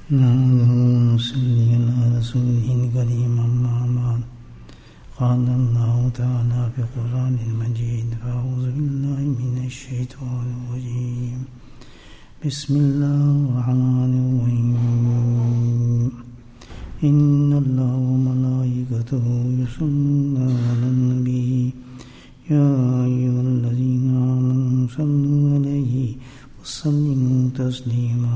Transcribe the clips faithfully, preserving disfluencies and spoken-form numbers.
صلی علی رسوله الکریم اما بعد قال اللہ تعالی فی قرآن المجید فاعوذ باللہ من الشیطان الرجیم بسم اللہ الرحمن الرحیم ان اللہ وملائکتہ یصلون علی النبی یا ایھا الذین آمنوا صلوا علیہ وسلموا تسلیما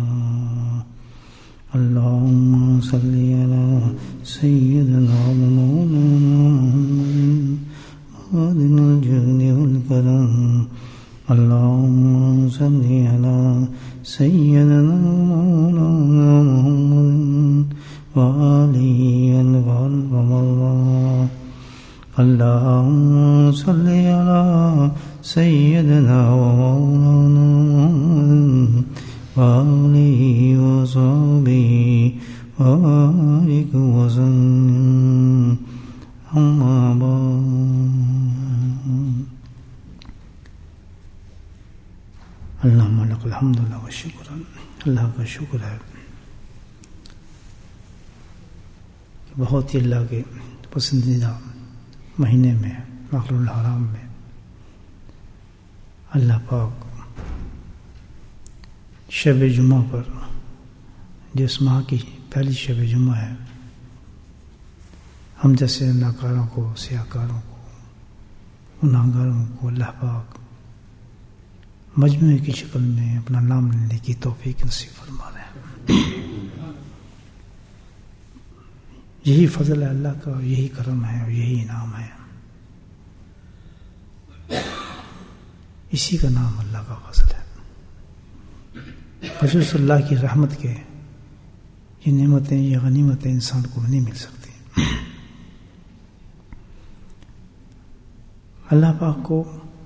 اللهم صل على سيدنا ومولانا محمد معدن الجود والكرم اللهم صل على سيدنا ومولانا محمد وآله الغالب والله اللهم صل على سيدنا ومولانا محمد وآله وصحبه وبارك وسلم أما بعد اللهم لك الحمد لله والشكر اللہ کا شکر ہے کہ بہت ہی اللہ کے پسندیدہ مہینے میں مغفر الحرام میں اللہ پاک شب جمعہ پر جو اس ماہ کی پہلی شب جمعہ ہے ہم جیسے ناکاروں کو سیاہ کاروں کو گناہگاروں کو اللہ پاک مجموعے کی شکل میں اپنا نام لینے کی توفیق نصیب فرما رہے ہیں. یہی فضل ہے اللہ کا، یہی کرم ہے اور یہی انعام ہے. اسی کا نام اللہ کا فضل ہے. رسول صلی اللہ کی رحمت کے یہ نعمتیں یہ غنیمتیں انسان کو نہیں مل سکتی. اللہ پاک کو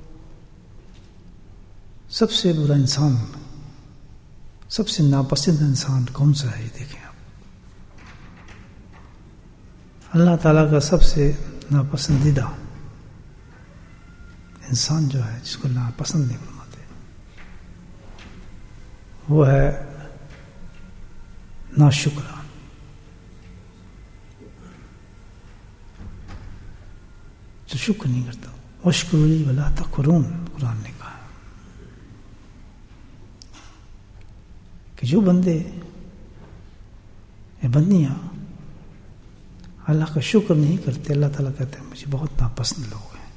سب سے برا انسان، سب سے ناپسند انسان کون سا ہے؟ یہ دیکھیں آپ. اللہ تعالیٰ کا سب سے ناپسندیدہ انسان جو ہے، جس کو ناپسند نہیں فرماتے، وہ ہے ناشکرہ. جو شکر نہیں کرتا. واشکروا لی ولا تکفرون، قرآن نے کہا کہ جو بندے یہ بندیاں اللہ کا شکر نہیں کرتے، اللہ تعالیٰ کہتے ہیں مجھے بہت ناپسند لوگ ہیں.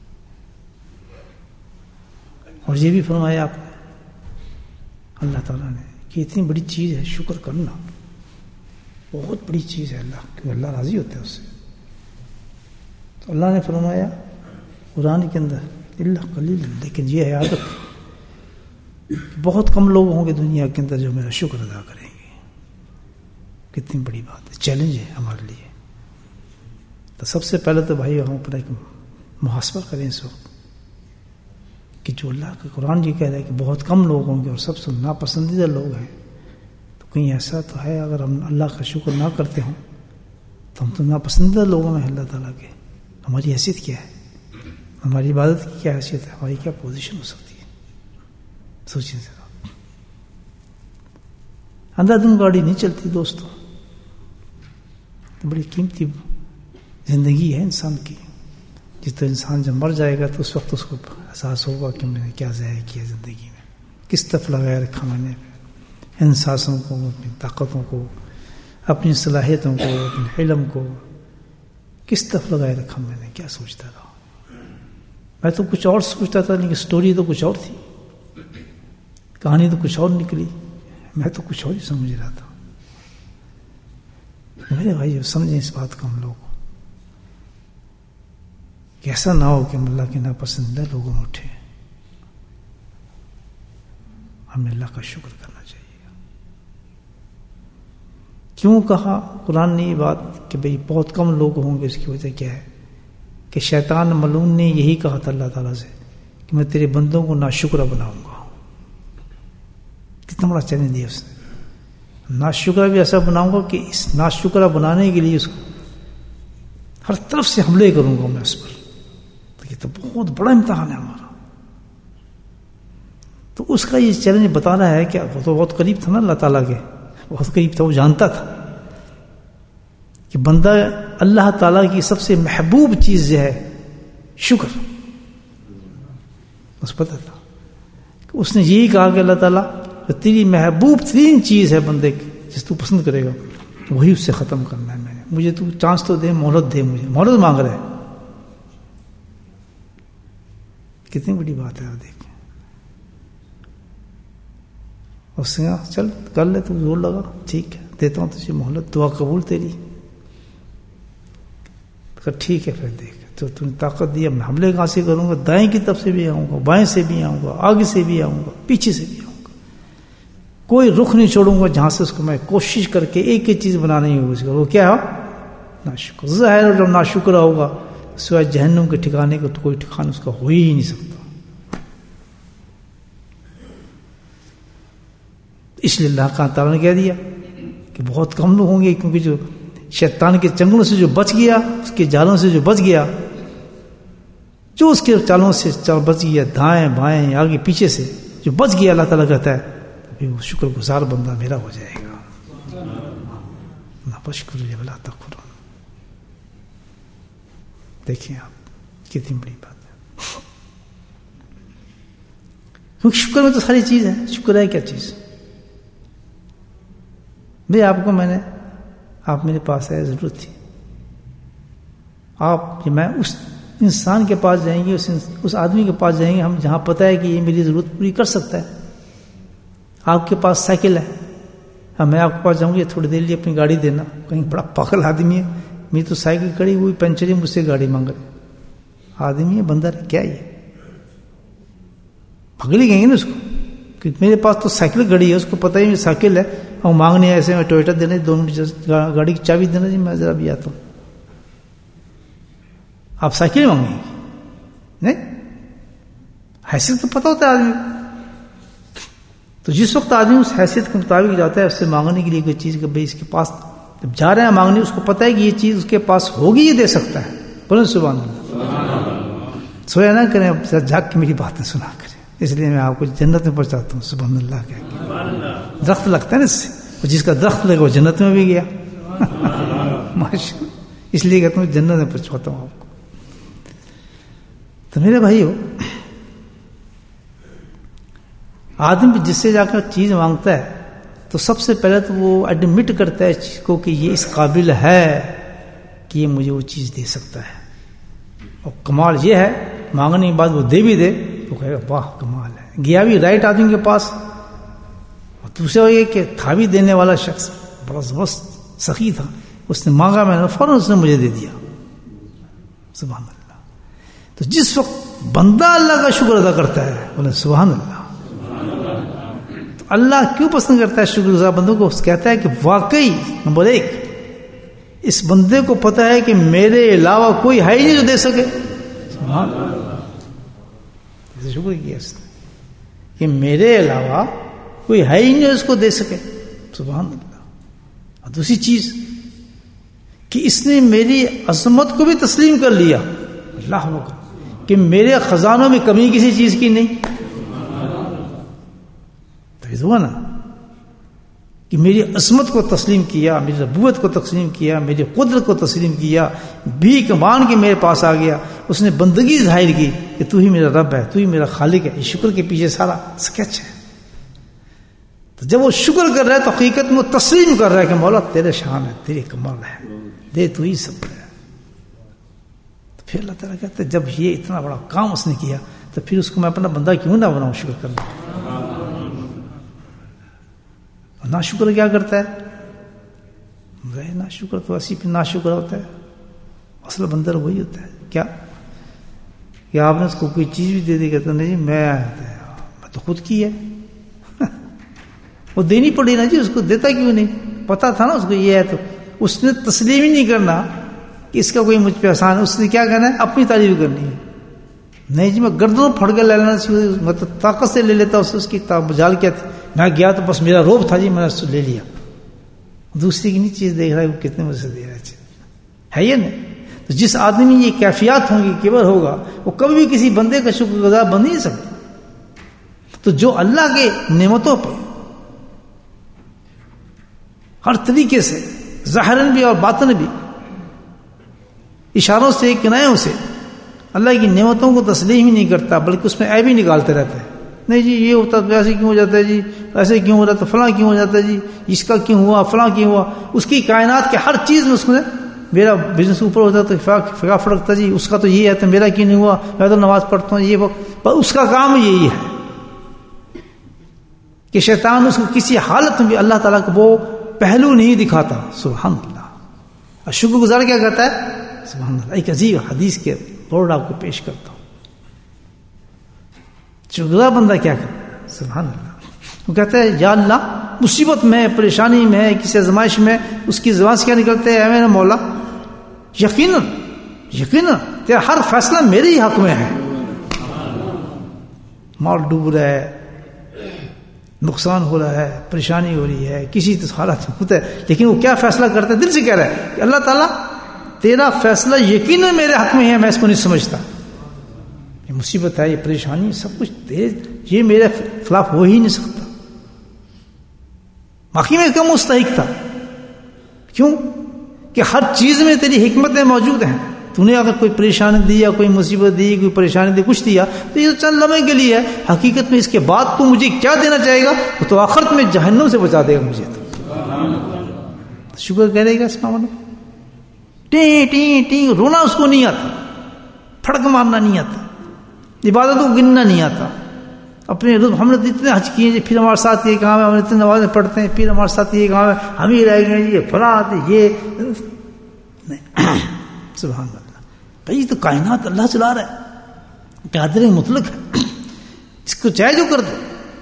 اور یہ بھی فرمایا آپ نے اللہ تعالیٰ نے کہ اتنی بڑی چیز ہے شکر کرنا، بہت بڑی چیز ہے اللہ، کہ اللہ راضی ہوتا ہے اس سے. تو اللہ نے فرمایا قرآن کے اندر اللہ قلیل، لیکن یہ ہے عادت، بہت کم لوگ ہوں گے دنیا کے اندر جو میرا شکر ادا کریں گے. کتنی بڑی بات ہے، چیلنج ہے ہمارے لیے. تو سب سے پہلے تو بھائی ہم اپنا ایک محاسبہ کریں اس وقت کہ جو اللہ کا قرآن یہ کہہ رہا ہے کہ بہت کم لوگ ہوں گے اور سب سے ناپسندیدہ لوگ ہیں، تو کہیں ایسا تو ہے اگر ہم اللہ کا شکر نہ کرتے ہوں تو ہم تو ناپسندیدہ لوگوں میں ہیں اللہ تعالیٰ کے. ہماری حیثیت کیا ہے؟ ہماری عبادت کی کیا حیثیت ہے؟ ہماری کیا پوزیشن ہو سکتی ہے؟ سوچیں ذرا. اندھا دھند گاڑی نہیں چلتی دوستوں. تو بڑی قیمتی زندگی ہے انسان کی. جس طرح انسان جب مر جائے گا تو اس وقت اس کو احساس ہوگا کہ میں نے کیا ضائع کیا زندگی میں، کس طرف لگایا رکھا میں نے ان سانسوں کو، اپنی طاقتوں کو، اپنی صلاحیتوں کو، اپنے علم کو کس طرف لگائے رکھا میں نے، کیا سوچتا رہا. میں تو کچھ اور سوچتا تھا، لیکن سٹوری تو کچھ اور تھی، کہانی تو کچھ اور نکلی، میں تو کچھ اور ہی سمجھ رہا تھا. میرے بھائی سمجھیں اس بات کو ہم لوگ، کہ ایسا نہ ہو کہ ہم اللہ کے ناپسندیدہ لوگوں میں اٹھے. ہمیں اللہ کا شکر کرنا چاہیے. کیوں کہا قرآن نے یہ بات کہ بھئی بہت کم لوگ ہوں گے؟ اس کی وجہ کیا ہے کہ شیطان ملعون نے یہی کہا تھا اللہ تعالیٰ سے کہ میں تیرے بندوں کو ناشکرہ بناؤں گا. کتنا بڑا چیلنج دیا اس نے. ناشکرہ بھی ایسا بناؤں گا کہ اس ناشکرہ بنانے کے لیے اس کو ہر طرف سے حملے کروں گا میں اس پر. تو یہ تو بہت بڑا امتحان ہے ہمارا. تو اس کا یہ چیلنج بتانا ہے کہ وہ تو بہت قریب تھا نا اللہ تعالیٰ کے، بہت قریب تھا، وہ جانتا تھا کہ بندہ اللہ تعالیٰ کی سب سے محبوب چیز جو ہے شکر، اس پتہ تھا کہ اس نے یہی کہا کہ اللہ تعالیٰ تیری محبوب ترین چیز ہے بندے کی جس تو پسند کرے گا وہی اس سے ختم کرنا ہے، میں نے مجھے تو چانس تو دے، مہلت دے، مجھے مہلت مانگ رہا ہے. کتنی بڑی بات ہے. دیکھیں اس نے کہا چل کر لے، تو زور لگا، ٹھیک ہے دیتا ہوں تجھے مہلت، دعا قبول تیری. ٹھیک ہے پھر دیکھ تو تم نے طاقت دیا، میں حملے کہاں سے کروں گا؟ دائیں کی طرف سے بھی آؤں گا، بائیں سے بھی آؤں گا، آگے سے بھی آؤں گا، پیچھے سے بھی آؤں گا، کوئی رخ نہیں چھوڑوں گا جہاں سے اس کو میں کوشش کر کے ایک ہی چیز بنانے کی. وہ کیا ہو؟ ناشکر. ظاہر جب ناشکر ہوگا سوائے جہنم کے ٹھکانے کو تو کوئی ٹھکانا اس کا ہو ہی نہیں سکتا. اس لیے اللہ کا تعالیٰ نے کہہ دیا کہ بہت کم لوگ ہوں گے، کیونکہ جو شیطان کے چنگلوں سے جو بچ گیا، اس کے جالوں سے جو بچ گیا، جو اس کے چالوں سے چال بچ گیا، دائیں بائیں آگے پیچھے سے جو بچ گیا، اللہ تعالیٰ کہتا ہے ابھی وہ شکر گزار بندہ میرا ہو جائے گا. نہ بشکر ولا تکفرون. دیکھیں آپ کتنی بڑی بات ہے، کیونکہ شکر میں تو ساری چیز ہے. شکر ہے کیا چیز؟ بھائی آپ کو میں نے، آپ میرے پاس آئے، ضرورت تھی، آپ میں اس انسان کے پاس جائیں گے، اس اس آدمی کے پاس جائیں گے ہم جہاں پتہ ہے کہ یہ میری ضرورت پوری کر سکتا ہے. آپ کے پاس سائیکل ہے، ہاں میں آپ کے پاس جاؤں گی تھوڑی دیر لیے اپنی گاڑی دینا، کہیں بڑا پاگل آدمی ہے، میری تو سائیکل کھڑی ہوئی پنچر ہے، مجھ سے گاڑی مانگ رہے. آدمی ہے بندر ہے کیا؟ یہ پگڑی گئیں گے نا اس کو کہ میرے پاس تو سائیکل گھڑی ہے، اس کو پتہ ہی میری سائیکل ہے، اور مانگنے ایسے میں ٹویٹا دینا، دو منٹ گاڑی کی چابی دینا، جی میں ذرا بھی آتا ہوں. آپ سائیکل مانگیں گے؟ نہیں، حیثیت تو پتہ ہوتا ہے آدمی کو. تو جس وقت آدمی اس حیثیت کے مطابق جاتا ہے اس سے مانگنے کے لیے کوئی چیز کہ بھائی اس کے پاس جب جا رہے ہیں مانگنے، اس کو پتہ ہے کہ یہ چیز اس کے پاس ہوگی، یہ دے سکتا ہے. بولیں سبحان اللہ. سویا نہ کریں، ذرا جاگ کے میری باتیں سنا کریں، اس لیے میں آپ کو جنت میں پہنچاتا ہوں. سبحان اللہ کہہ کے درخت لگتا ہے نا اس سے، جس کا درخت لگا وہ جنت میں بھی گیا. ماشاء، اس لیے کہتا ہوں جنت میں پہنچاتا ہوں آپ کو. تو میرے بھائیو، آدمی جس سے جا کر چیز مانگتا ہے تو سب سے پہلے تو وہ ایڈمٹ کرتا ہے چیز کو کہ یہ اس قابل ہے کہ یہ مجھے وہ چیز دے سکتا ہے. اور کمال یہ ہے مانگنے کے بعد وہ دے بھی دے تو کہے گا واہ کمال ہے. گیا بھی رائٹ آدمی کے پاس، اور دوسرا یہ کہ تھا بھی دینے والا شخص بڑا زبردست سخی تھا، اس نے مانگا، میں نے فوراً اس نے مجھے دے دیا. سبحان اللہ. تو جس وقت بندہ اللہ کا شکر ادا کرتا ہے، بولے سبحان اللہ. تو اللہ کیوں پسند کرتا ہے شکر گزار بندوں کو؟ کہتا ہے کہ واقعی نمبر ایک، اس بندے کو پتہ ہے کہ میرے علاوہ کوئی ہے ہی نہیں جو دے سکے. سبحان اللہ. شکر کیا اس نے کہ میرے علاوہ کوئی ہے ہی نہیں جو اس کو دے سکے. سبحان اللہ. اور دوسری چیز کہ اس نے میری عظمت کو بھی تسلیم کر لیا. اللہ اکبر. کہ میرے خزانوں میں کمی کسی چیز کی نہیں. تو ہوا نا کہ میری عظمت کو تسلیم کیا، میری ربوت کو تسلیم کیا، میری قدرت کو تسلیم کیا، بھی کمان کے میرے پاس آ گیا. اس نے بندگی ظاہر کی کہ تو ہی میرا رب ہے، تو ہی میرا خالق ہے. یہ شکر کے پیچھے سارا سکیچ ہے. تو جب وہ شکر کر رہا ہے تو حقیقت میں وہ تسلیم کر رہا ہے کہ مولا تیرے شان ہے، تیرے کمال ہے، دے تو ہی سب ہے. تو پھر اللہ تعالیٰ کہتے ہیں جب یہ اتنا بڑا کام اس نے کیا تو پھر اس کو میں اپنا بندہ کیوں نہ بناؤں شکر کرنا. نا شکر کیا کرتا ہے؟ نا شکر تو اسی پہ نا شکر ہوتا ہے. اصل بندر وہی ہوتا ہے. کیا کہ آپ نے اس کو کوئی چیز بھی دے دی، کہتا نہیں جی میں میں تو خود کی ہے. وہ دینی پڑی نا جی، اس کو دیتا کیوں نہیں؟ پتا تھا نا اس کو یہ ہے. تو اس نے تسلیم ہی نہیں کرنا کہ اس کا کوئی مجھ پہ احسان ہے. اس نے کیا کہنا ہے؟ اپنی تعریف کرنی ہے. نہیں جی میں گردنوں پھڑ کے لے لینا، مطلب طاقت سے لے لیتا. اس کی مجال کیا تھی؟ میں گیا تو بس میرا روب تھا جی، میں نے اس کو لے لیا. دوسری کی نہیں چیز دیکھ رہا ہے وہ کتنے مجھ سے دے رہا ہے یہ نہیں. تو جس آدمی میں یہ کیفیات ہوں گی، کبر ہوگا، وہ کبھی بھی کسی بندے کا شکر گزار بن نہیں سکتا. تو جو اللہ کے نعمتوں پہ ہر طریقے سے، ظاہراً بھی اور باطن بھی، اشاروں سے، کنایوں سے اللہ کی نعمتوں کو تسلیم ہی نہیں کرتا، بلکہ اس میں عیب ہی نکالتے رہتے ہیں. نہیں جی یہ ہوتا تو ایسے کیوں ہو جاتا ہے جی، ایسے کیوں ہو رہا تو فلاں کیوں ہو جاتا ہے جی، اس کا کیوں ہوا، فلاں کیوں ہوا. اس کی کائنات کے ہر چیز میں اس میں میرا بزنس اوپر ہوتا ہے تو فقا فڑکتا جی، اس کا تو یہ ہے تو میرا کیوں نہیں ہوا، میں تو نماز پڑھتا ہوں یہ وہ. اس کا کام یہی ہے کہ شیطان اس کو کسی حالت میں بھی اللہ تعالیٰ کو وہ پہلو نہیں دکھاتا. سبحان اللہ. اور شکر گزار کیا کہتا ہے؟ سبحان اللہ. ایک عجیب حدیث کے بورڈ آپ کو پیش کرتا ہوں. شکر گزار بندہ کیا کرتا ہے؟ سبحان اللہ. وہ کہتا ہے یا اللہ مصیبت میں، پریشانی میں، کسی آزمائش میں اس کی زبان سے کیا نکلتے ہیں؟ اے میرا مولا یقیناً یقیناً تیرا ہر فیصلہ میرے ہی حق میں ہے. مال ڈوب رہا ہے، نقصان ہو رہا ہے، پریشانی ہو رہی ہے، کسی حالت میں ہوتا ہے، لیکن وہ کیا فیصلہ کرتا ہے؟ دل سے کہہ رہا ہے کہ اللہ تعالیٰ تیرا فیصلہ یقیناً میرے حق میں ہے، میں اس کو نہیں سمجھتا. یہ مصیبت ہے، یہ پریشانی، سب کچھ تیز، یہ میرے خلاف ہو ہی نہیں سکتا. باقی میں کم مستحق تھا. کیوں کہ ہر چیز میں تیری حکمتیں موجود ہیں. تو نے اگر کوئی پریشانی دی یا کوئی مصیبت دی، کوئی پریشانی دی، کچھ دیا تو یہ چند لمحے کے لیے ہے. حقیقت میں اس کے بعد تو مجھے کیا دینا چاہے گا؟ وہ تو آخرت میں جہنم سے بچا دے گا مجھے. تو شکر کرے گا اس معاملے میں. ٹیں ٹیں ٹیں رونا اس کو نہیں آتا، پھڑک مارنا نہیں آتا، عبادت کو گننا نہیں آتا. اپنے ہم نے اتنے حج کیے ہیں، پھر ہمارے ساتھ یہ کام ہے، ہم اتنے نمازیں پڑھتے ہیں، پھر ہمارے ساتھ یہ کام ہے، ہم ہی رہ گئے یہ فلاں یہ نہیں. سبحان اللہ. بھائی تو کائنات اللہ چلا رہا ہے، قادر مطلق ہے، اس کو چاہے جو کر دے.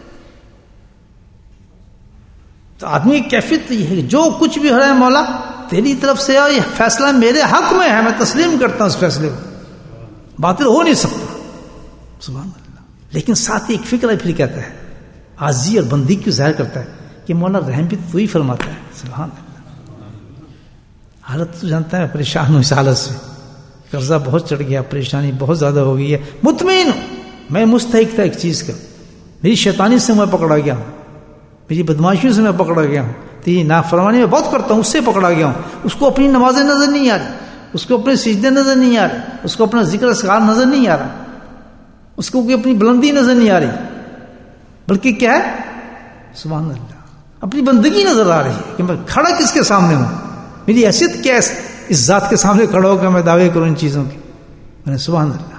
تو آدمی کی کیفیت تو یہ ہے کہ جو کچھ بھی ہو رہا ہے مولا تیری طرف سے ہے، یہ فیصلہ میرے حق میں ہے، میں تسلیم کرتا ہوں اس فیصلے کو، باطل ہو نہیں سکتا. سبحان اللہ. لیکن ساتھ ہی ایک فکر ہے، پھر کہتا ہے عاجزی اور بندگی کی ظاہر کرتا ہے کہ مولا رحم بھی تو ہی فرماتا ہے. سبحان اللہ. حالت تو جانتا ہے، پریشان ہوں اس حالت سے، قرضہ بہت چڑھ گیا، پریشانی بہت زیادہ ہو گئی ہے، مطمئن ہوں میں مستحق تھا ایک چیز کا، میری شیطانی سے میں پکڑا گیا ہوں، میری بدماشیوں سے میں پکڑا گیا ہوں، تو یہ نافرمانی میں بہت کرتا ہوں، اس سے پکڑا گیا ہوں. اس کو اپنی نمازیں نظر نہیں آ رہی، اس کو اپنے سجدے نظر نہیں آ رہے، اس کو اپنا ذکر اذکار نظر نہیں آ رہا، اس کو کوئی اپنی بلندی نظر نہیں آ رہی، بلکہ کیا ہے؟ سبحان اللہ، اپنی بندگی نظر آ رہی ہے کہ میں کھڑا کس کے سامنے ہوں، میری حیثیت کیا ہے اس ذات کے سامنے کھڑا ہو کر میں دعوے کروں ان چیزوں کی. میں نے سبحان اللہ،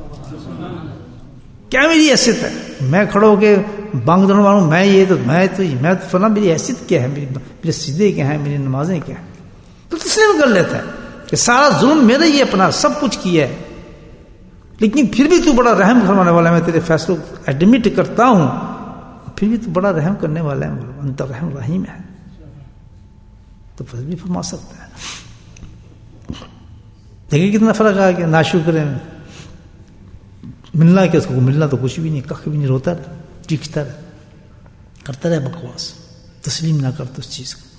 کیا میری حیثیت ہے؟ میں کھڑا ہو کے بانگ دھڑ ماروں، میں یہ تو میں تو میں تو فلاں، میری حیثیت کیا ہے؟ میری میرے سجدے کیا ہیں؟ میری نمازیں کیا ہیں؟ تو تسلیم کر لیتا ہے کہ سارا ظلم میرا ہی اپنا، سب کچھ کیا ہے، لیکن پھر بھی تو بڑا رحم فرمانے والا ہے، میں تیرے فیصلوں کو ایڈمٹ کرتا ہوں، پھر بھی تو بڑا رحم کرنے والا ہے، انت رحم رحیم ہے، تو پھر بھی فرما سکتا ہے. دیکھیں کتنا فرق آ گیا. ناشکر ہے، ملنا کیا اس کو؟ ملنا تو کچھ بھی نہیں، کخ بھی نہیں، روتا رہے، چیختا رہے، کرتا رہے بکواس، تسلیم نہ کرتا اس چیز کو.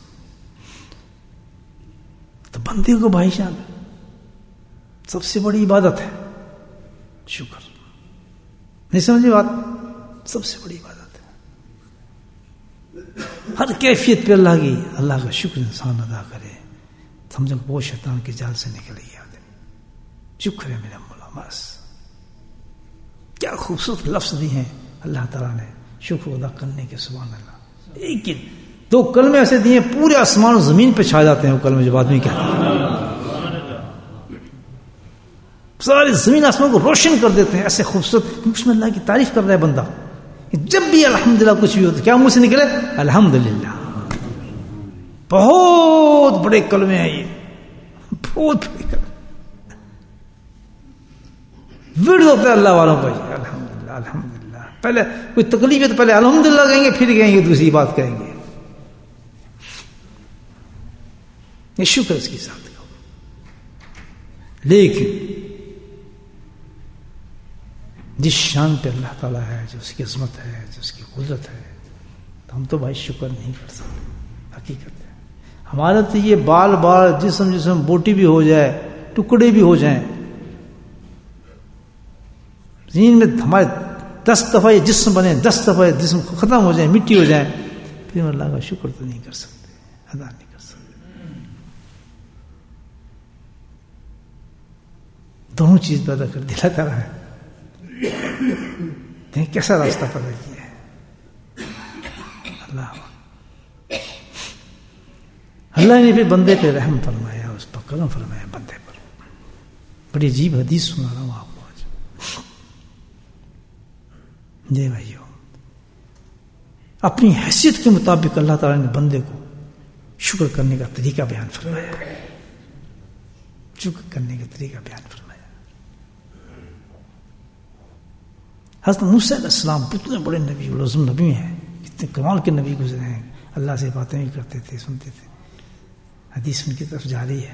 تو بندے کو بھائی جان سب سے بڑی عبادت ہے شکر. نہیں سمجھے بات؟ سب سے بڑی عبادت ہے. ہر کیفیت پہ اللہ کی، اللہ کا شکر انسان ادا کرے، سمجھو وہ شیطان کے جال سے نکل گیا. شکر ہے میرا مولا. بس کیا خوبصورت لفظ دی ہیں اللہ تعالیٰ نے شکر ادا کرنے کے. سبحان اللہ. لیکن دو کلمے ایسے دیے پورے آسمان و زمین پہ چھا جاتے ہیں. وہ کلمے جب آدمی کہتا ہے ساری زمین آسمان کو روشن کر دیتے ہیں، ایسے خوبصورت. اس میں اللہ کی تعریف کر رہا ہے بندہ. جب بھی الحمدللہ کچھ بھی ہوتا کیا منہ سے نکلے؟ الحمدللہ. بہت بڑے کلمے ہیں یہ، بہت بڑے کلمے. ورد ہوتا ہے اللہ والوں پر الحمدللہ الحمدللہ. پہلے کوئی تکلیف ہے تو پہلے الحمدللہ کہیں گے، پھر کہیں گے دوسری بات کہیں گے. یہ شکر اس کی ذات کا. لیکن جس شان پہ اللہ تعالیٰ ہے، جو اس کی عظمت ہے، جو اس کی قدرت ہے، تو ہم تو بھائی شکر نہیں کر سکتے. حقیقت ہے ہمارا تو یہ بال بال جسم جسم بوٹی بھی ہو جائے، ٹکڑے بھی ہو جائیں، زمین میں ہمارے دس دفعہ یہ جسم بنے، دس دفعہ جسم ختم ہو جائیں، مٹی ہو جائیں، پھر ہم اللہ کا شکر تو نہیں کر سکتے. ادا نہیں کر سکتے. دونوں چیز پیدا کر دلا کرا ہے. دیکھیں کیسا راستہ پیدا کیا ہے اللہ. اللہ نے پھر بندے پہ رحم فرمایا, اس پر کرم فرمایا بندے پر. بڑی عجیب حدیث سنا رہا ہوں آپ کو آج. جی بھائیو, اپنی حیثیت کے مطابق اللہ تعالیٰ نے بندے کو شکر کرنے کا طریقہ بیان فرمایا. شکر کرنے کا طریقہ بیان فرمایا. حضرت موسیٰ علیہ السلام کتنے بڑے نبی العظم نبی ہیں, کتنے کمال کے نبی گزرے ہیں. اللہ سے باتیں بھی کرتے تھے, سنتے تھے. حدیث ان کی طرف جا رہی ہے.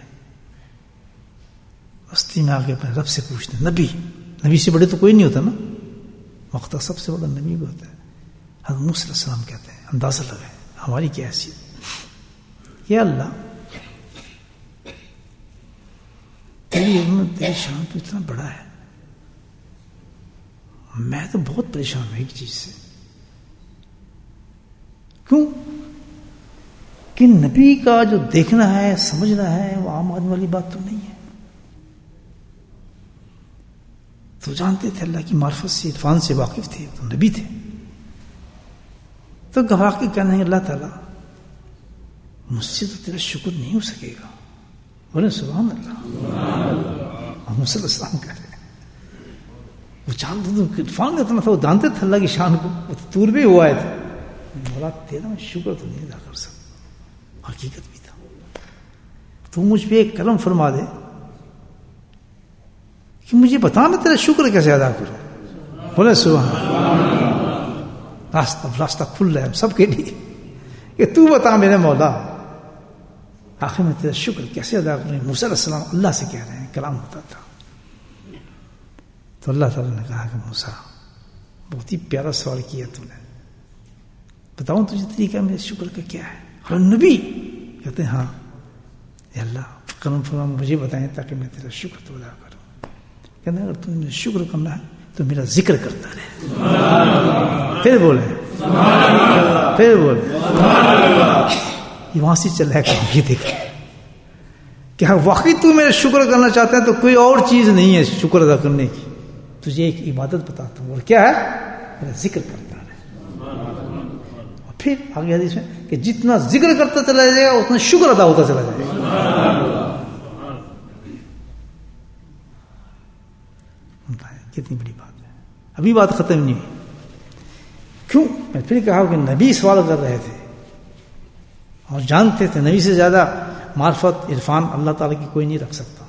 ہستی میں آگے اپنے رب سے پوچھتے ہیں. نبی نبی سے بڑے تو کوئی نہیں ہوتا نا, وقت سب سے بڑا نبی بھی ہوتا ہے. حضرت موسیٰ علیہ السلام کہتے ہیں, اندازہ لگائے ہماری کیا حیثیت. یا اللہ, تیری عظمت تیری شان تو اتنا بڑا ہے, میں تو بہت پریشان ہوں ایک چیز سے. کیوں کہ نبی کا جو دیکھنا ہے سمجھنا ہے وہ عام آدمی والی بات تو نہیں ہے. تو جانتے تھے اللہ کی معرفت سے, عرفان سے واقف تھے, تو نبی تھے. تو گواہ کے کہنا ہے اللہ تعالیٰ مجھ سے تو تیرا شکر نہیں ہو سکے گا. بولے سبحان اللہ. محمد صلی اللہ علیہ وسلم کہہ رہے ہیں وہ جانتے تھے عرفان اتنا تھا, وہ جانتے تھے اللہ کی شان کو, وہ تور بھی ہوا ہے. بولا تیرا میں شکر تو نہیں ادا کر سکتا. حقیقت بھی تھا. تو مجھ پہ ایک کرم فرما دے کہ مجھے بتا میں تیرا شکر کیسے ادا کروں. بولے سبحان اللہ. راستہ راستہ کھل رہا ہے سب کے لیے کہ تو بتا میرے مولا آخر میں تیرا شکر کیسے ادا کروں. موسیٰ علیہ السلام اللہ سے کہہ رہے ہیں, کلام ہوتا تھا. تو اللہ تعالیٰ نے کہا کہ موسیٰ بہت ہی پیارا سوال کیا تم نے, بتاؤں تجھے طریقہ میرے شکر کا کیا ہے. اور نبی کہتے ہیں ہاں اے اللہ کرم فرما مجھے بتائیں تاکہ میں تیرا شکر تو ادا کروں. کہتے ہیں اگر تم نے شکر کرنا ہے تو میرا ذکر کرتا رہے. پھر بولے پھر بولے یہ وہاں سے چل رہا ہے. یہ دیکھ کیا واقعی تو میرا شکر کرنا چاہتا ہے تو کوئی اور چیز نہیں ہے شکر ادا کرنے کی. تجھے ایک عبادت بتاتا ہوں, اور کیا ہے میرا ذکر کرتا رہے. اور پھر آگے حدیث میں کہ جتنا ذکر کرتا چلا جائے گا اتنا شکر ادا ہوتا چلا جائے گا. کتنی بڑی بات ہے. ابھی بات ختم نہیں ہوئی. کیوں میں پھر کہا کہ نبی سوال کر رہے تھے اور جانتے تھے نبی سے زیادہ معرفت عرفان اللہ تعالیٰ کی کوئی نہیں رکھ سکتا.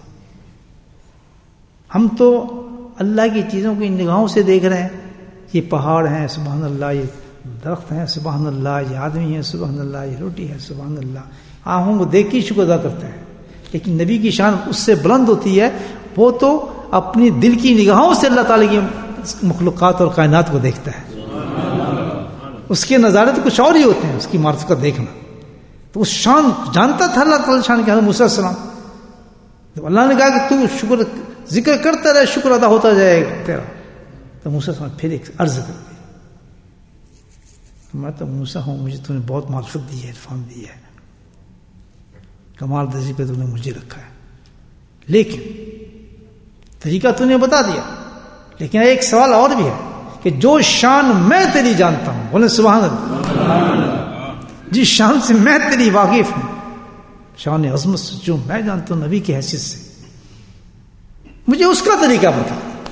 ہم تو اللہ کی چیزوں کی نگاہوں سے دیکھ رہے ہیں. یہ پہاڑ ہیں سبحان اللہ, یہ درخت ہیں سبحان اللہ, یہ آدمی ہیں سبحان اللہ, یہ روٹی ہے سبحان اللہ. آنکھوں کو دیکھ کے شکر ادا کرتے ہیں. لیکن نبی کی شان اس سے بلند ہوتی ہے. وہ تو اپنی دل کی نگاہوں سے اللہ تعالیٰ کی مخلوقات اور کائنات کو دیکھتا ہے. اس کے نظارے تو کچھ اور ہی ہوتے ہیں, اس کی معرفت کا دیکھنا. تو اس شان جانتا تھا اللہ تعالیٰ شان کے. موسیٰ علیہ السلام جب اللہ نے کہا کہ تو شکر ذکر کرتا رہے شکر ادا ہوتا جائے گا تیرا, تو موسیٰ علیہ السلام پھر ایک عرض کر دی. میں تو موسیٰ ہوں, مجھے تو نے بہت معرفت دی ہے, عرفان دی ہے, کمال درجے پہ تو نے مجھے رکھا ہے. لیکن طریقہ تو نے بتا دیا, لیکن ایک سوال اور بھی ہے کہ جو شان میں تیری جانتا ہوں, بولے سبحان اللہ, جس شان سے میں تیری واقف ہوں, شان عظمت سے جو میں جانتا ہوں نبی کی حیثیت سے, مجھے اس کا طریقہ بتا.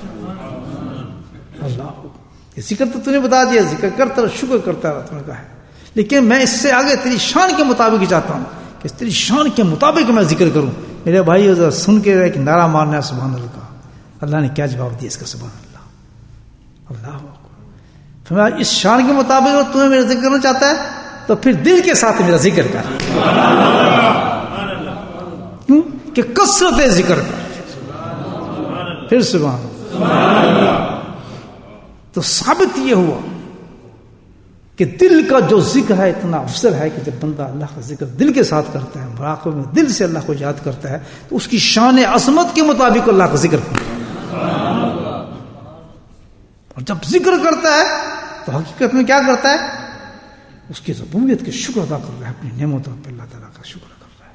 اللہ ذکر تو نے بتا دیا, ذکر کرتا رہا شکر کرتا رہا, تم نے کہا ہے. لیکن میں اس سے آگے تیری شان کے مطابق ہی چاہتا ہوں کہ تیری شان کے مطابق میں ذکر کروں. میرے بھائی ذرا سن کے ایک نعرہ مارنا ہے سبحان اللہ کا. اللہ نے کیا جواب دیا اس کا, سبحان اللہ. اللہ فرمایا اس شان کے مطابق اگر تمہیں میرا ذکر کرنا چاہتا ہے تو پھر دل کے ساتھ میرا ذکر کر. کیوں کہ کثرت ذکر کر. پھر سبحان اللہ. تو ثابت یہ ہوا کہ دل کا جو ذکر ہے اتنا افضل ہے کہ جب بندہ اللہ کا ذکر دل کے ساتھ کرتا ہے, مراقبے میں دل سے اللہ کو یاد کرتا ہے, تو اس کی شان عظمت کے مطابق اللہ کا ذکر کرتا ہے. اور جب ذکر کرتا ہے تو حقیقت میں کیا کرتا ہے, اس کی ربوبیت کے شکر ادا کر رہا ہے، اپنی نعمتوں پہ اللہ تعالیٰ کا شکر کر رہا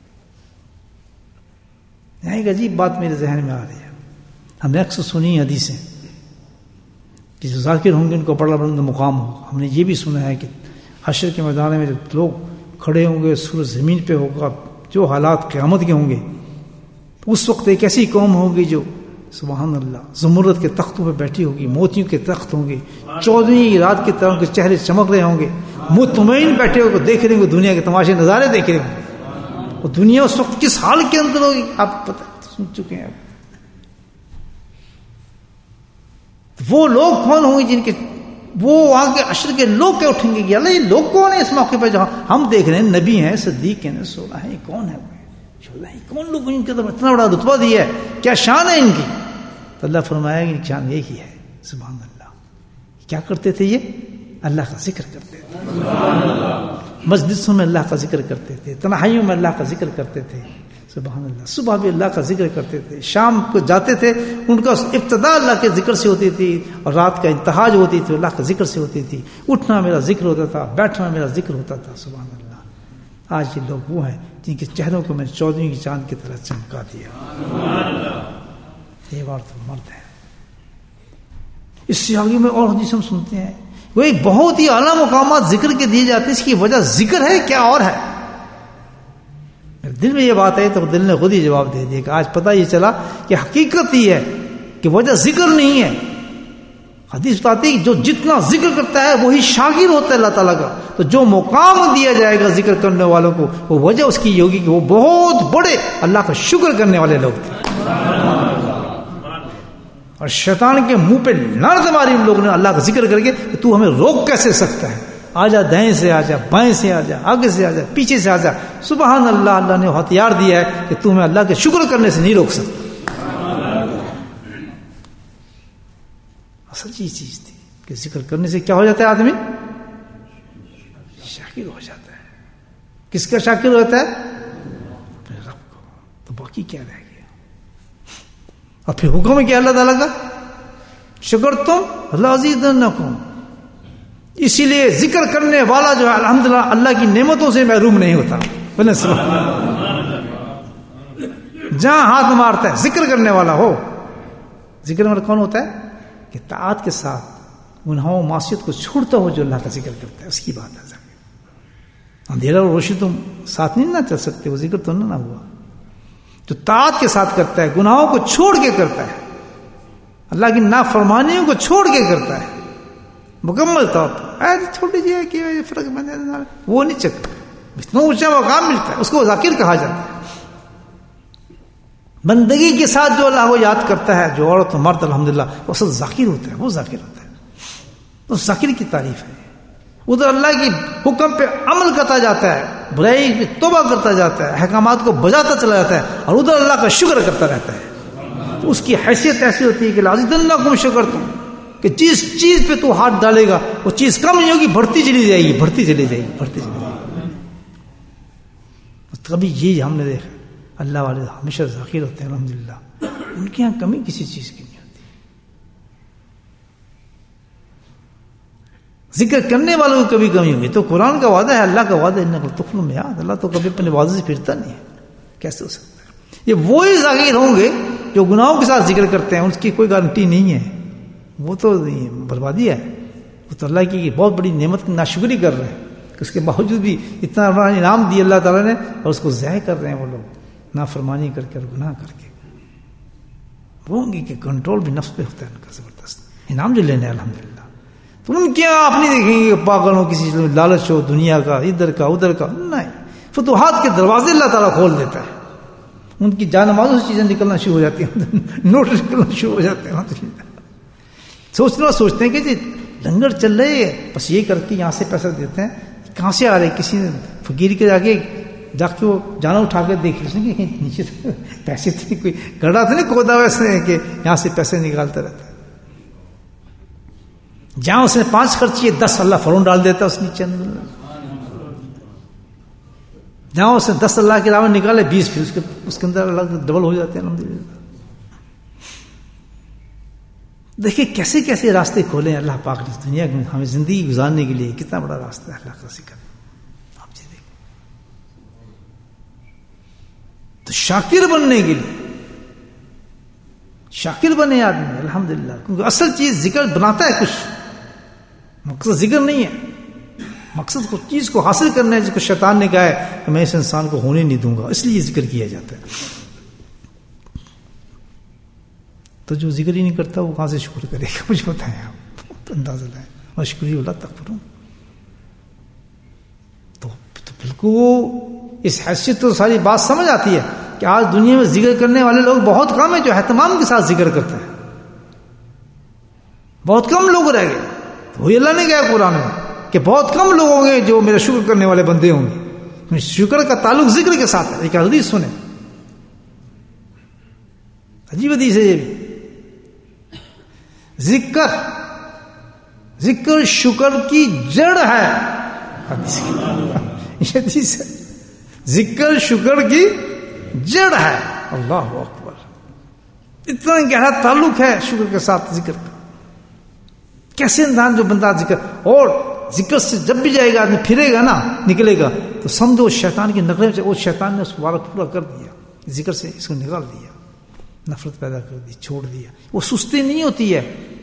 ہے۔ ایک عجیب بات میرے ذہن میں آ رہی ہے، ہم نے اکثر سنی حدیثیں کہ جو ذاکر ہوں گے ان کو بڑا بلند مقام ہوگا۔ ہم نے یہ بھی سنا ہے کہ حشر کے میدان میں جب لوگ کھڑے ہوں گے، سورج زمین پہ ہوگا، جو حالات قیامت کے ہوں گے، اس وقت ایک ایسی قوم ہوگی جو سبحان اللہ زمرد کے تختوں پہ بیٹھی ہوگی، موتیوں کے تخت ہوں گے، چودہویں رات کی طرح کے چہرے چمک رہے ہوں گے، مطمئن بیٹھے ہوئے دیکھ رہے ہوں گے، دنیا کے تماشے نظارے دیکھ رہے ہوں گے۔ اور دنیا اس وقت کس حال کے اندر ہوگی آپ پتہ سن چکے ہیں۔ وہ لوگ کون ہوں گے جن کے وہ وہاں کے عشر کے لوگ کیا اٹھیں گے کہ اللہ یہ لوگ کون ہیں اس موقع پہ جہاں ہم دیکھ رہے ہیں نبی ہیں، صدیق ہیں، سولہ ہیں، کون ہے وہ کون لوگ ان کے اتنا بڑا رتبہ دیا ہے، کیا شان ہے ان کی؟ تو اللہ فرمایا کہ شان یہ ہی ہے سبحان اللہ۔ کیا کرتے تھے یہ؟ اللہ کا ذکر کرتے تھے، مجلسوں میں اللہ کا ذکر کرتے تھے، تنہائیوں میں اللہ کا ذکر کرتے تھے سبحان اللہ۔ صبح بھی اللہ کا ذکر کرتے تھے، شام کو جاتے تھے ان کا ابتدا اللہ کے ذکر سے ہوتی تھی، اور رات کا انتہا جو ہوتی تھی اللہ کے ذکر سے ہوتی تھی۔ اٹھنا میرا ذکر ہوتا تھا، بیٹھنا میرا ذکر ہوتا تھا سبحان اللہ۔ آج یہ لوگ وہ ہیں جن کے چہروں کو میں چودھویں کی چاند کی طرح چمکا دیا۔ یہ بات تو مرد ہے۔ اس سے آگے میں اور حدیث ہم سنتے ہیں، وہ ایک بہت ہی اعلیٰ مقامات ذکر کے دیے جاتے ہیں، اس کی وجہ ذکر ہے کیا اور ہے؟ دل میں یہ بات ہے تو دل نے خود ہی جواب دے دیا کہ آج پتہ یہ چلا کہ حقیقت یہ ہے کہ وجہ ذکر نہیں ہے۔ حدیث بتاتی ہے کہ جو جتنا ذکر کرتا ہے وہی شاگرد ہوتا ہے اللہ تعالیٰ کا، تو جو مقام دیا جائے گا ذکر کرنے والوں کو وہ وجہ اس کی یہ ہوگی کہ وہ بہت بڑے اللہ کا شکر کرنے والے لوگ تھے۔ اور شیطان کے منہ پہ لعنت ماری ان لوگوں نے اللہ کا ذکر کر کے کہ تو ہمیں روک کیسے سکتا ہے، آ جا دائیں سے، آ جا بائیں سے، آ جا آگے سے، آ جا پیچھے سے، آ جا سبحان اللہ۔ اللہ نے ہتھیار دیا ہے کہ تو ہمیں اللہ کے شکر کرنے سے نہیں روک سکتا۔ اصل یہ چیز تھی کہ ذکر کرنے سے کیا ہو جاتا ہے؟ آدمی شاکر ہو جاتا ہے۔ کس کا شاکر ہوتا ہے؟ اپنے رب کو۔ تو باقی کیا رہ گیا؟ اور پھر حکم ہے کیا اللہ تعالیٰ کا؟ شکر تم لازیدنکم۔ اسی لیے ذکر کرنے والا جو ہے الحمدللہ اللہ کی نعمتوں سے محروم نہیں ہوتا۔ جہاں ہاتھ مارتا ہے ذکر کرنے والا ہو۔ ذکر والا کون ہوتا ہے؟ کہ طاعت کے ساتھ گناہوں معصیت کو چھوڑتا ہو جو اللہ کا ذکر کرتا ہے، اس کی بات ہے۔ اندھیرا اور روشنی تم ساتھ نہیں نہ چل سکتے، وہ ذکر تو نہ نہ ہوا۔ جو طاعت کے ساتھ کرتا ہے، گناہوں کو چھوڑ کے کرتا ہے، اللہ کی نافرمانیوں کو چھوڑ کے کرتا ہے مکمل طور پر، ایسے چھوڑ دیجیے کہ فرق بن جائے، وہ نہیں چکتا۔ اتنا اونچا مقام ملتا ہے، اس کو ذاکر کہا جاتا ہے۔ بندگی کے ساتھ جو اللہ کو یاد کرتا ہے، جو عورت و مرد الحمدللہ وہ اصل ذاکر ہوتا ہے، وہ ذاکر ہوتا ہے۔ تو ذاکر کی تعریف ہے، ادھر اللہ کی حکم پہ عمل کرتا جاتا ہے، برائی پہ توبہ کرتا جاتا ہے، احکامات کو بجاتا چلا جاتا ہے، اور ادھر اللہ کا شکر کرتا رہتا ہے۔ تو اس کی حیثیت ایسی ہوتی ہے کہ لازیدنکم شکرتم، کہ جس چیز پہ تو ہاتھ ڈالے گا وہ چیز کم نہیں ہوگی، بڑھتی چلی جائے گی، بڑھتی چلی جائے گی، بڑھتی چلی جائے گی۔ کبھی یہ ہم نے دیکھا اللہ والے ہمیشہ ذاکر ہوتے ہیں الحمدللہ، ان کے یہاں کمی کسی چیز کی نہیں ہوتی۔ ذکر کرنے والوں کو کبھی کمی ہوگی تو قرآن کا وعدہ ہے، اللہ کا وعدہ ہے انک تخلف المیعاد، اللہ تو کبھی اپنے وعدے سے پھرتا نہیں ہے، کیسے ہو سکتا ہے؟ یہ وہی ذاکر ہوں گے جو گناہوں کے ساتھ ذکر کرتے ہیں، ان کی کوئی گارنٹی نہیں ہے، وہ تو بربادی ہے، وہ تو اللہ کی بہت بڑی نعمت کی ناشکری کر رہے ہیں، اس کے باوجود بھی اتنا بڑا انعام دیا اللہ تعالیٰ نے اور اس کو ضائع کر رہے ہیں وہ لوگ، نافرمانی کر کے اور گناہ کر کے۔ وہ ہوں گے کہ کنٹرول بھی نفس پہ ہوتا ہے ان کا زبردست، انعام جو لینا ہے الحمدللہ۔ تو ان کے آپ نہیں دیکھیں گے پاگل ہو، کسی لالچ ہو دنیا کا، ادھر کا ادھر کا، نہیں، فتوحات کے دروازے اللہ تعالیٰ کھول دیتا ہے، ان کی جان مالوں سے چیزیں نکلنا شروع ہو جاتی ہیں، نوٹ نکلنا شروع ہو جاتے ہیں۔ سوچنا سوچتے ہیں کہ جی لنگر چل رہے ہیں، بس یہ کر کے یہاں سے پیسہ دیتے ہیں، کہاں سے آ رہے؟ کسی نے فقیر کے آگے جا کے وہ جانا اٹھا کے دیکھ لیتے ہیں کہ نیچے پیسے تھے، کوئی گڑھا تھا نہیں کھودا ویسے کہ یہاں سے پیسے نکالتا رہتا ہے۔ جہاں اس نے پانچ خرچی ہے دس اللہ فوراً ڈال دیتا ہے اس نیچے، جہاں اس نے دس اللہ کے علاوہ نکالے بیس، پھر اس کے اس کے اندر اللہ ڈبل ہو جاتے ہیں الحمدللہ۔ دیکھیں کیسے کیسے راستے کھولے اللہ پاک نے دنیا میں ہمیں زندگی گزارنے کے لیے. کتنا بڑا راستہ ہے اللہ کا ذکر. آپ جی دیکھیں تو شاکر بننے کے لیے شاکر بنے آدمی الحمدللہ, کیونکہ اصل چیز ذکر بناتا ہے کچھ, مقصد ذکر نہیں ہے. مقصد کو چیز کو حاصل کرنا ہے جس کو شیطان نے کہا ہے کہ میں اس انسان کو ہونے نہیں دوں گا, اس لیے ذکر کیا جاتا ہے. تو جو ذکر ہی نہیں کرتا وہ کہاں سے شکر کرے گا؟ مجھے بتائیں آپ, اندازہ لائیں. اور شکریہ اللہ تکفرون. تو بالکل وہ اس حیثیت تو ساری بات سمجھ آتی ہے کہ آج دنیا میں ذکر کرنے والے لوگ بہت کم ہیں جو اہتمام کے ساتھ ذکر کرتے ہیں. بہت کم لوگ رہ گئے. تو وہی اللہ نے کہا قرآن میں کہ بہت کم لوگ ہوں گے جو میرا شکر کرنے والے بندے ہوں گے. شکر کا تعلق ذکر کے ساتھ ہے. ایک حدیث سنیں, عجیب حدیث ہے یہ بھی. ذکر ذکر شکر کی جڑ ہے. حدیث ہے ذکر شکر کی جڑ ہے. اللہ اکبر. اتنا گہرا تعلق ہے شکر کے ساتھ ذکر کا. کیسے انسان جو بندہ ذکر, اور ذکر سے جب بھی جائے گا آدمی پھرے گا نا, نکلے گا تو سمجھو شیطان کی نقلیں سے وہ شیطان نے اس کو وارد پورا کر دیا. ذکر سے اس کو نکال دیا, نفرت پیدا کر دی, چھوڑ دیا. وہ سستی نہیں ہوتی ہے,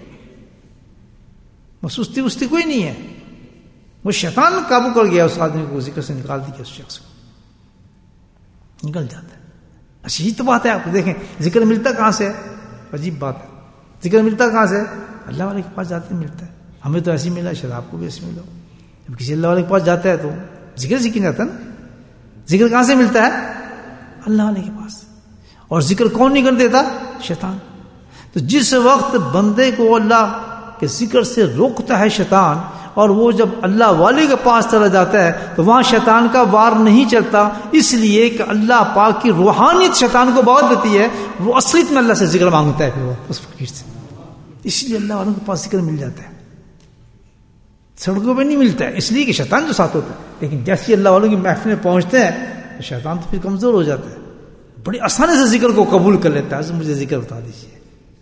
وہ سستی وستی کوئی نہیں ہے. وہ شیطان قابو کر گیا اس آدمی کو, ذکر سے نکال دیا, اس شخص کو نکل جاتا ہے. اچھا یہ تو بات ہے. آپ دیکھیں ذکر ملتا کہاں سے ہے؟ عجیب بات ہے. ذکر ملتا کہاں سے؟ اللہ والے کے پاس جاتے ملتا ہے. ہمیں تو ایسے ملا, شاید آپ کو بھی ایسے ملا. جب کسی اللہ والے کے پاس جاتا ہے تو ذکر سیکھنے جاتا ہے نا. ذکر کہاں سے ملتا ہے؟ اللہ والے کے پاس. اور ذکر کون نہیں کر دیتا؟ شیطان. تو جس وقت بندے کو اللہ کے ذکر سے روکتا ہے شیطان, اور وہ جب اللہ والے کے پاس چلا جاتا ہے تو وہاں شیطان کا وار نہیں چلتا, اس لیے کہ اللہ پاک کی روحانیت شیطان کو بہت دیتی ہے. وہ اصلیت میں اللہ سے ذکر مانگتا ہے پھر وہ اس فقیر سے. اس لیے اللہ والوں کے پاس ذکر مل جاتا ہے. سڑکوں پہ نہیں ملتا ہے اس لیے کہ شیطان جو ساتھ ہوتا ہے. لیکن جیسے اللہ والوں کی محفل میں پہنچتے ہیں تو شیطان تو پھر کمزور ہو جاتا ہے, بڑی آسانی سے ذکر کو قبول کر لیتا ہے. مجھے ذکر بتا دیجیے,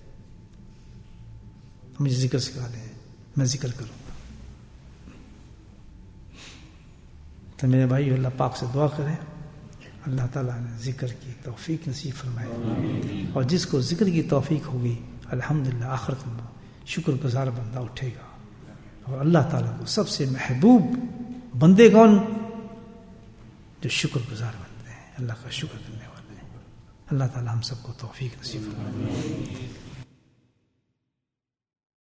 مجھے ذکر سکھا دیں, میں ذکر کروں گا. تو میرے بھائی اللہ پاک سے دعا کریں اللہ تعالیٰ نے ذکر کی توفیق نصیب فرمائے, اور جس کو ذکر کی توفیق ہوگی الحمدللہ آخرت میں شکر گزار بندہ اٹھے گا. اور اللہ تعالیٰ کو سب سے محبوب بندے کون؟ جو شکر گزار بنتے ہیں, اللہ کا شکر کرنے والے ہیں. اللہ تعالیٰ ہم سب کو توفیق نصیب فرمائے.